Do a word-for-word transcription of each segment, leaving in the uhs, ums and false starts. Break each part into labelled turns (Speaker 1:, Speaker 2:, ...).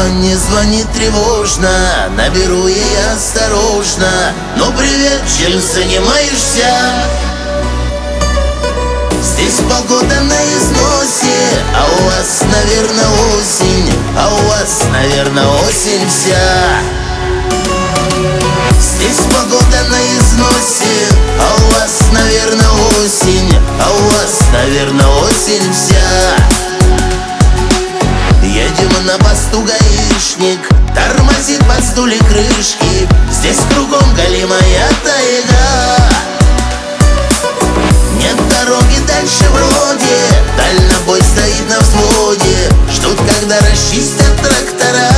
Speaker 1: не звонит тревожно, наберу ей осторожно. Ну привет, чем занимаешься? Здесь погода на износе, а у вас, наверное, осень, а у вас, наверное, осень вся. Здесь погода на износе, а у вас, наверное, осень, а у вас, наверное, осень вся. Едем на посту гаишник, тормозит под стуле крышки. Здесь кругом галимая тайга. Нет дороги дальше вроде, дальнобой стоит на взводе. Ждут, когда расчистят трактора.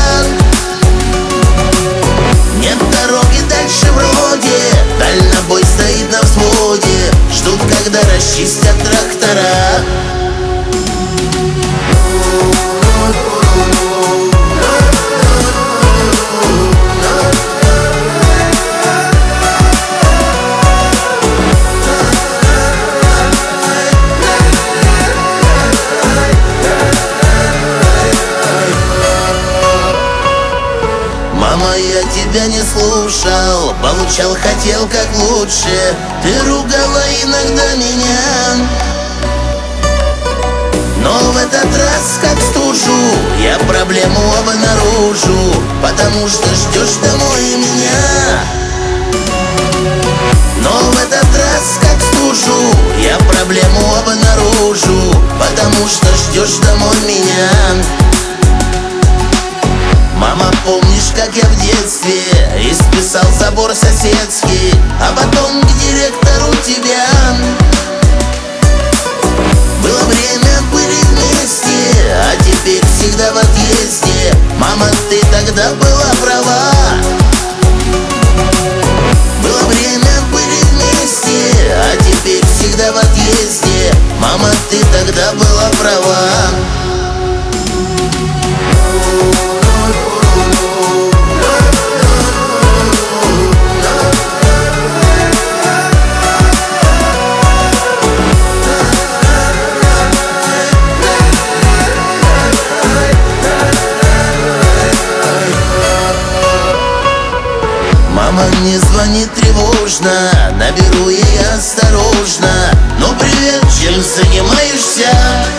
Speaker 1: Нет дороги дальше вроде, дальнобой стоит на взводе. Ждут, когда расчистят трактора. Мама, я тебя не слушал, получал, хотел как лучше. Ты ругала иногда меня, но в этот раз, как стужу, я проблему обнаружу, потому что ждешь домой меня. Но в этот раз, как стужу, я проблему обнаружу, потому что ждешь домой меня. Мама, помнишь, как я в детстве исписал забор соседский, а потом к директору тебя? Было время, были вместе, а теперь всегда в отъезде. Мама, ты тогда была права. Было время, были вместе, а теперь всегда в отъезде. Мама, ты тогда была права. Мама не звонит тревожно, наберу ей осторожно. Ну привет, чем занимаешься?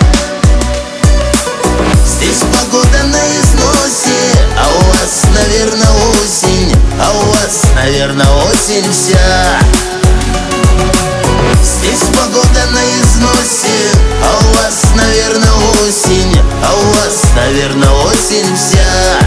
Speaker 1: Здесь погода на износе, а у вас, наверное, осень, а у вас, наверное, осень вся. Здесь погода на износе, а у вас, наверное, осень, а у вас, наверное, осень вся.